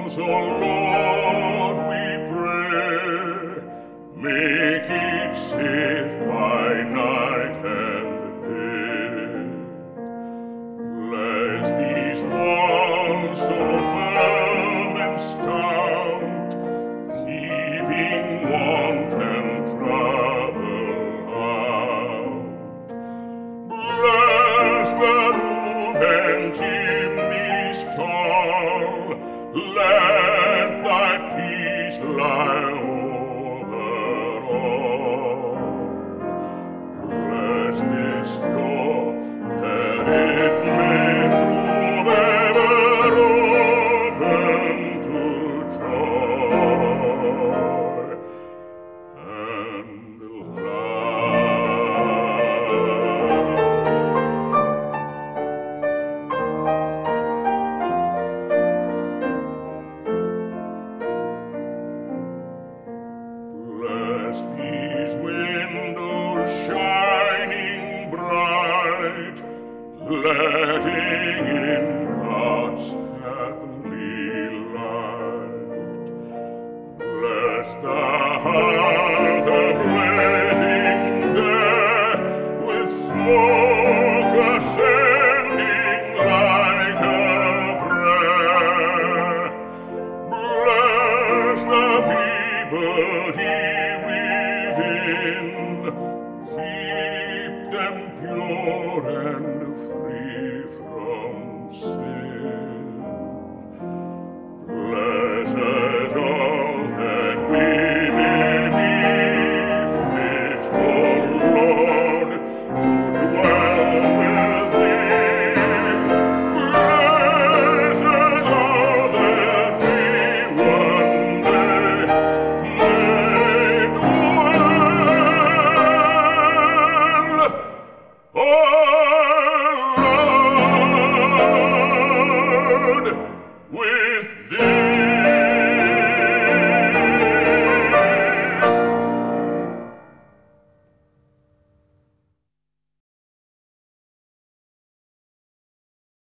O Lord, we pray, make each safe by night and day. Bless these walls so firm and stout, keeping want and trouble out. Bless the roof and chimneys tall, let thy peace lie over all. Bless this door, that it may prove ever open to joy and love. Bless these windows shining bright, letting in God's heavenly light. Bless the hearth blazing there, with smoke ascending like a prayer. Bless the people here within, keep them pure and free from sin. Blessed